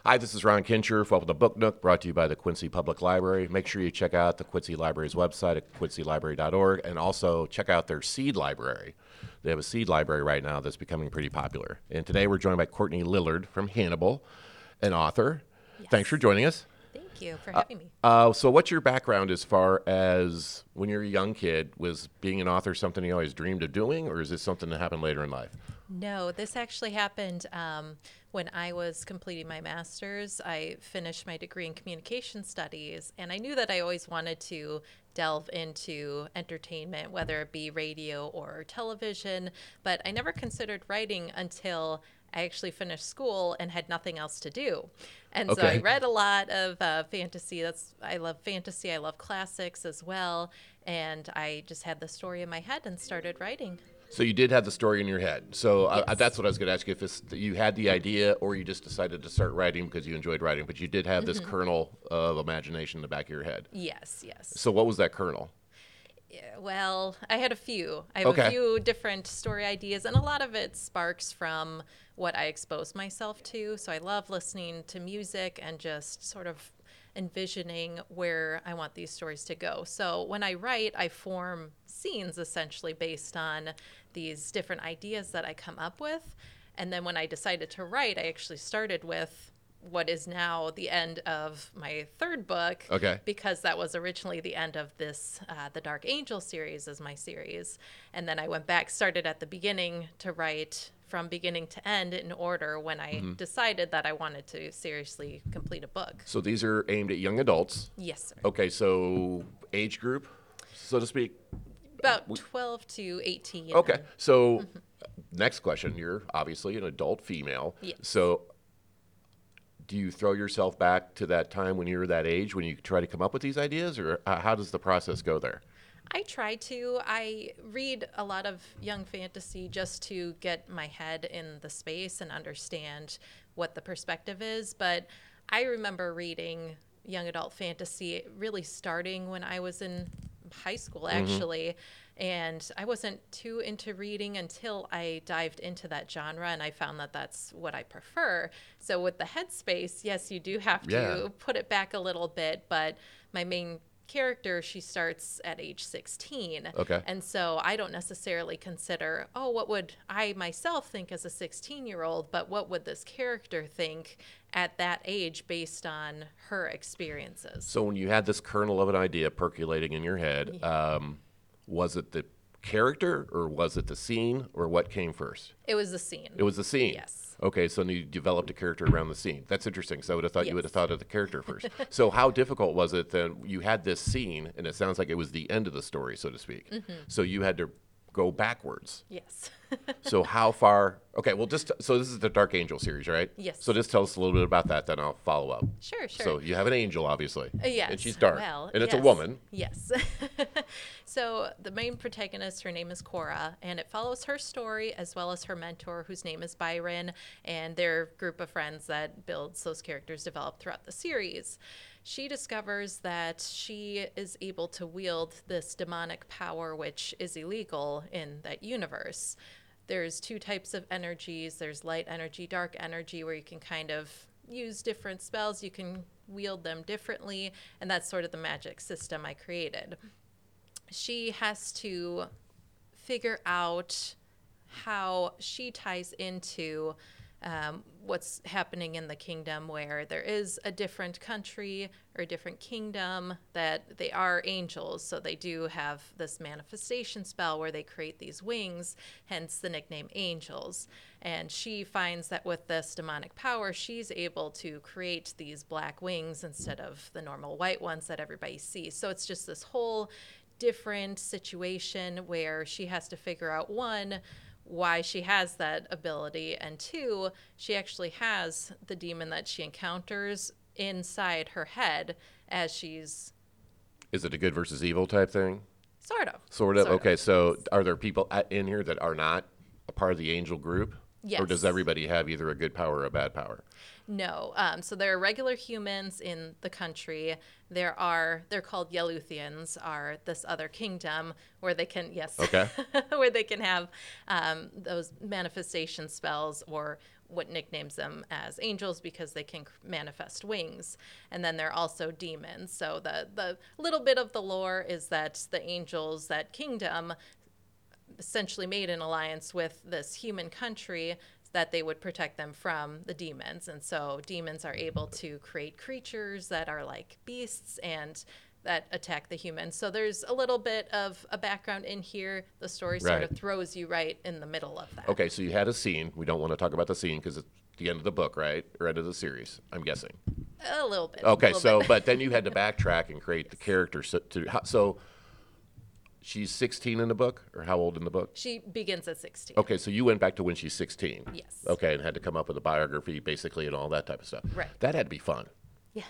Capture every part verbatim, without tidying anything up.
Hi, this is Ron Kincher. Welcome to Book Nook, brought to you by the Quincy Public Library. Make sure you check out the Quincy Library's website at quincy library dot org, and also check out their seed library. They have a seed library right now that's becoming pretty popular. And today we're joined by Courtney Lillard from Hannibal, an author. Yes. Thanks for joining us. Thank you for having me. Uh, so what's your background as far as when you're a young kid? Was being an author something you always dreamed of doing, or is this something that happened later in life? No, this actually happened um, when I was completing my master's. I finished my degree in communication studies, and I knew that I always wanted to delve into entertainment, whether it be radio or television, but I never considered writing until I actually finished school and had nothing else to do. And so I Okay. read a lot of uh, fantasy. That's I love fantasy. I love classics as well. And I just had the story in my head and started writing. So you did have the story in your head. So uh, Yes. that's what I was going to ask you, if it's, you had the idea or you just decided to start writing because you enjoyed writing, but you did have this kernel of imagination in the back of your head. Yes, yes. So what was that kernel? Yeah, well, I had a few. I have Okay. a few different story ideas, and a lot of it sparks from what I exposed myself to. So I love listening to music and just sort of envisioning where I want these stories to go. So when I write, I form scenes essentially based on these different ideas that I come up with. And then when I decided to write, I actually started with what is now the end of my third book, Okay. because that was originally the end of this, uh, the Dark Angel series is my series. And then I went back, started at the beginning to write from beginning to end in order when I decided that I wanted to seriously complete a book. So these are aimed at young adults. Yes, sir. Okay, so age group, so to speak. About twelve to eighteen. Okay, so next question. You're obviously an adult female. Yes. So do you throw yourself back to that time when you were that age, when you try to come up with these ideas, or uh, how does the process go there? I try to. I read a lot of young fantasy just to get my head in the space and understand what the perspective is. But I remember reading young adult fantasy really starting when I was in high school, actually. And I wasn't too into reading until I dived into that genre, and I found that that's what I prefer. So with the headspace, yes, you do have to Yeah. put it back a little bit, but my main character, she starts at age sixteen. Okay. And so I don't necessarily consider, oh, what would I myself think as a sixteen year old, but what would this character think at that age based on her experiences? So when you had this kernel of an idea percolating in your head, um, was it the character or was it the scene or what came first? It was the scene. It was the scene. Yes. Okay, so you developed a character around the scene. That's interesting. So I would have thought you would have Yes. thought of the character first. So how difficult was it then? You had this scene, and it sounds like it was the end of the story, so to speak. Mm-hmm. So you had to go backwards. Yes. So how far? Okay, well, just so this is the Dark Angel series, right? Yes. So just tell us a little bit about that, then I'll follow up. Sure, sure. So you have an angel, obviously. Uh, yes. And she's dark. Well, and it's a yes. woman. Yes. So the main protagonist, her name is Cora, and it follows her story as well as her mentor, whose name is Byron, and their group of friends that builds those characters developed throughout the series. She discovers that she is able to wield this demonic power, which is illegal in that universe. There's two types of energies. There's light energy, dark energy, where you can kind of use different spells. You can wield them differently, and that's sort of the magic system I created. She has to figure out how she ties into um, what's happening in the kingdom, where there is a different country or a different kingdom that they are angels. So they do have this manifestation spell where they create these wings, hence the nickname angels. And she finds that with this demonic power, she's able to create these black wings instead of the normal white ones that everybody sees. So it's just this whole different situation where she has to figure out, one, why she has that ability, and two, she actually has the demon that she encounters inside her head as she's Is it a good versus evil type thing? sort of Sort of. sort Okay, so are there people at- in here that are not a part of the angel group? Or does Yes. everybody have either a good power or a bad power? No. Um, so there are regular humans in the country. There are, they're called Yeluthians, are this other kingdom where they can, yes, Okay. where they can have um, those manifestation spells or what nicknames them as angels because they can manifest wings. And then they're also demons. So the, the little bit of the lore is that the angels, that kingdom, essentially made an alliance with this human country that they would protect them from the demons. And so demons are able to create creatures that are like beasts and that attack the humans. So there's a little bit of a background in here. The story sort Right. of throws you right in the middle of that. Okay, so you had a scene. We don't want to talk about the scene because it's the end of the book, right? Or end of the series, I'm guessing. A little bit. Okay, a little so bit. but then you had to backtrack and create the character. So, to, how- so she's sixteen in the book, or how old in the book? She begins at sixteen. Okay, so you went back to when she's sixteen. Yes. Okay, and had to come up with a biography, basically, and all that type of stuff. Right. That had to be fun. Yes.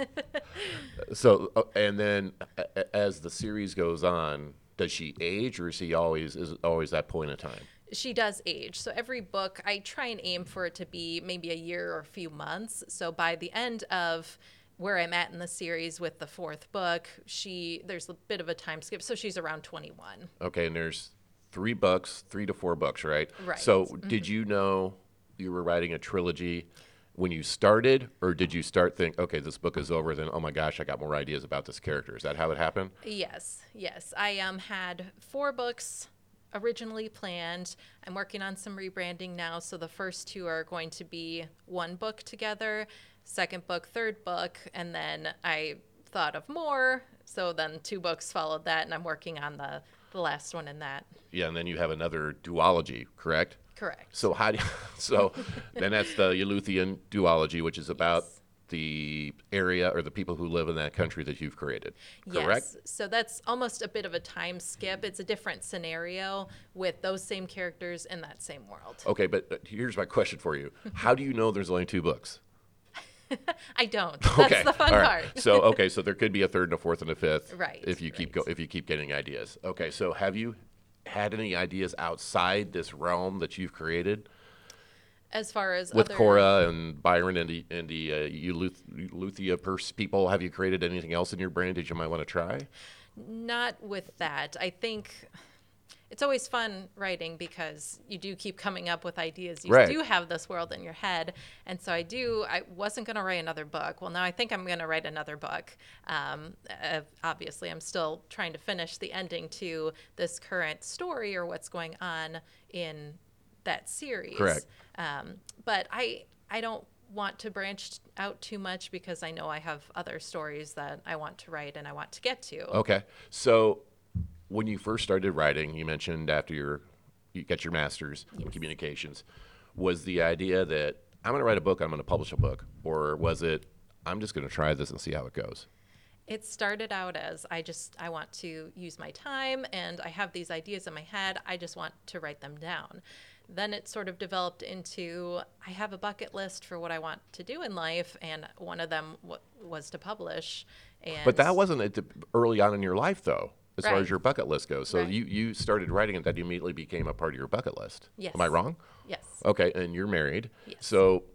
So, uh, and then a- a- as the series goes on, does she age, or is she always is it always that point in time? She does age. So every book, I try and aim for it to be maybe a year or a few months. So by the end of where I'm at in the series with the fourth book, she there's a bit of a time skip. So she's around twenty-one. Okay, and there's three books, three to four books, right? Right. So, did you know you were writing a trilogy when you started, or did you start think, okay, this book is over, then oh my gosh, I got more ideas about this character? Is that how it happened? Yes, yes. I um had four books originally planned. I'm working on some rebranding now, so the first two are going to be one book together, second book, third book, and then I thought of more, so then two books followed that, and I'm working on the, the last one in that. Yeah, and then you have another duology, correct? Correct. So how do you, so then that's the Eleuthean duology, which is about Yes. the area or the people who live in that country that you've created, correct? Yes. So that's almost a bit of a time skip. It's a different scenario with those same characters in that same world. Okay, but uh, here's my question for you: how do you know there's only two books? I don't. That's Okay, the fun all right. part. So okay, so there could be a third and a fourth and a fifth, Right, If you keep right. go, if you keep getting ideas. Okay, so have you had any ideas outside this realm that you've created As far as with other, Cora and Byron and the and the uh, Eleuth- Eleuthia pers- people? Have you created anything else in your brain that you might want to try? Not with that. I think it's always fun writing because you do keep coming up with ideas. You Right. do have this world in your head. And so I do, I wasn't going to write another book. Well, now I think I'm going to write another book. Um, uh, obviously, I'm still trying to finish the ending to this current story or what's going on in that series. Correct. Um, but I, I don't want to branch out too much because I know I have other stories that I want to write and I want to get to. Okay, so when you first started writing, you mentioned after your you got your master's in communications, was the idea that I'm going to write a book, I'm going to publish a book, or was it I'm just going to try this and see how it goes? It started out as I just I want to use my time and I have these ideas in my head. I just want to write them down. Then it sort of developed into I have a bucket list for what I want to do in life, and one of them w- was to publish. And But that wasn't at the, early on in your life, though, as far Right. as your bucket list goes. So Right. you, you started writing it, that immediately became a part of your bucket list. Yes. Am I wrong? Yes. Okay, and you're married. Yes. So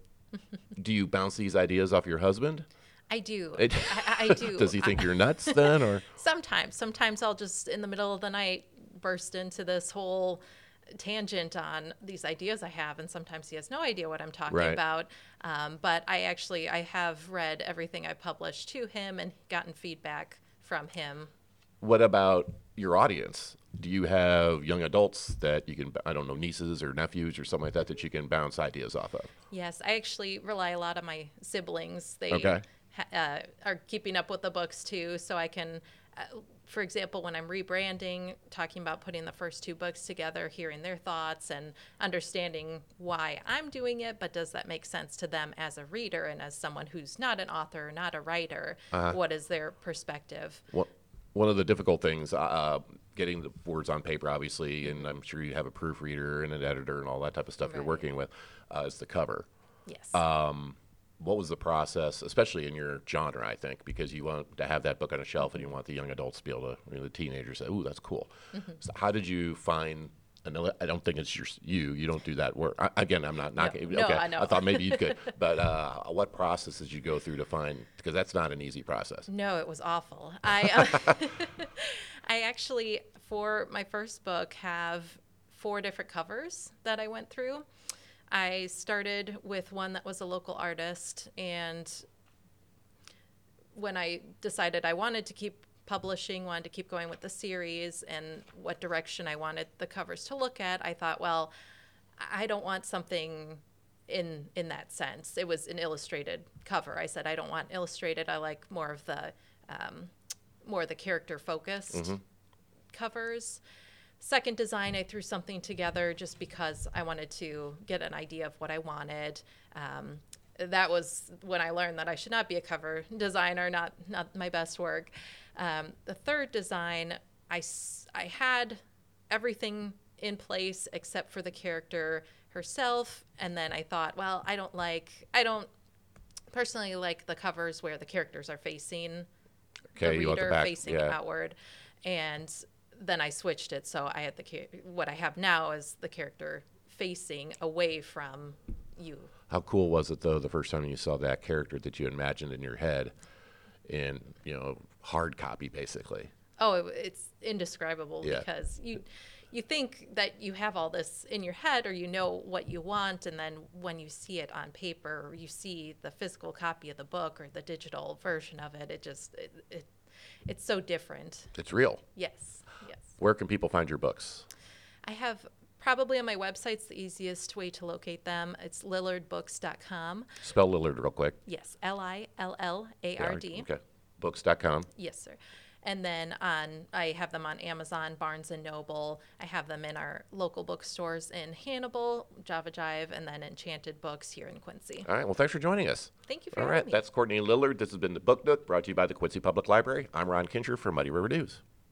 do you bounce these ideas off your husband? I do. It- I, I do. Does he think you're nuts then, or? Sometimes. Sometimes I'll just in the middle of the night burst into this whole tangent on these ideas I have, and sometimes he has no idea what I'm talking Right. about. Um, but I actually I have read everything I published to him and gotten feedback from him. What about your audience? Do you have young adults that you can, I don't know, nieces or nephews or something like that that you can bounce ideas off of? Yes, I actually rely a lot on my siblings. They Okay. ha- uh, are keeping up with the books too, so I can, uh, for example, when I'm rebranding, talking about putting the first two books together, hearing their thoughts and understanding why I'm doing it, but does that make sense to them as a reader and as someone who's not an author, not a writer? Uh-huh. What is their perspective? One one of the difficult things, uh, getting the words on paper, obviously, and I'm sure you have a proofreader and an editor and all that type of stuff you're Right. working with, uh, is the cover. Yes. What was the process, especially in your genre, I think, because you want to have that book on a shelf and you want the young adults to be able to, you know, the teenagers say, ooh, that's cool. Mm-hmm. So how did you find, I know- I don't think it's your, you, you don't do that work. I, again, I'm not knocking, no, okay, I know. thought maybe you could, but uh, what process did you go through to find, because that's not an easy process. No, it was awful. I uh, I actually for my first book have four different covers that I went through. I started with one that was a local artist, and when I decided I wanted to keep publishing, wanted to keep going with the series and what direction I wanted the covers to look at, I thought, well, I don't want something in in that sense. It was an illustrated cover. I said I don't want illustrated. I like more of the um, more of the character focused Mm-hmm. covers. Second design, I threw something together just because I wanted to get an idea of what I wanted. Um, that was when I learned that I should not be a cover designer, not not my best work. Um, the third design, I, s- I had everything in place except for the character herself, and then I thought, well, I don't like, I don't personally like the covers where the characters are facing Okay, the you want the reader, back- facing yeah. outward, and then I switched it so I had the cha- what I have now is the character facing away from you. How cool was it though the first time you saw that character that you imagined in your head in, you know, hard copy basically? Oh, it, it's indescribable Yeah. because you you think that you have all this in your head or you know what you want, and then when you see it on paper or you see the physical copy of the book or the digital version of it, it just it, it it's so different. It's real. Yes, yes. Where can people find your books? I have probably on my website's the easiest way to locate them. It's lillard books dot com. Spell Lillard real quick. Yes, L I L L A R D. Okay. Books dot com. Yes, sir. And then on, I have them on Amazon, Barnes and Noble. I have them in our local bookstores in Hannibal, Java Jive, and then Enchanted Books here in Quincy. All right. Well, thanks for joining us. Thank you for All having right. me. That's Courtney Lillard. This has been the Book Nook brought to you by the Quincy Public Library. I'm Ron Kincher for Muddy River News.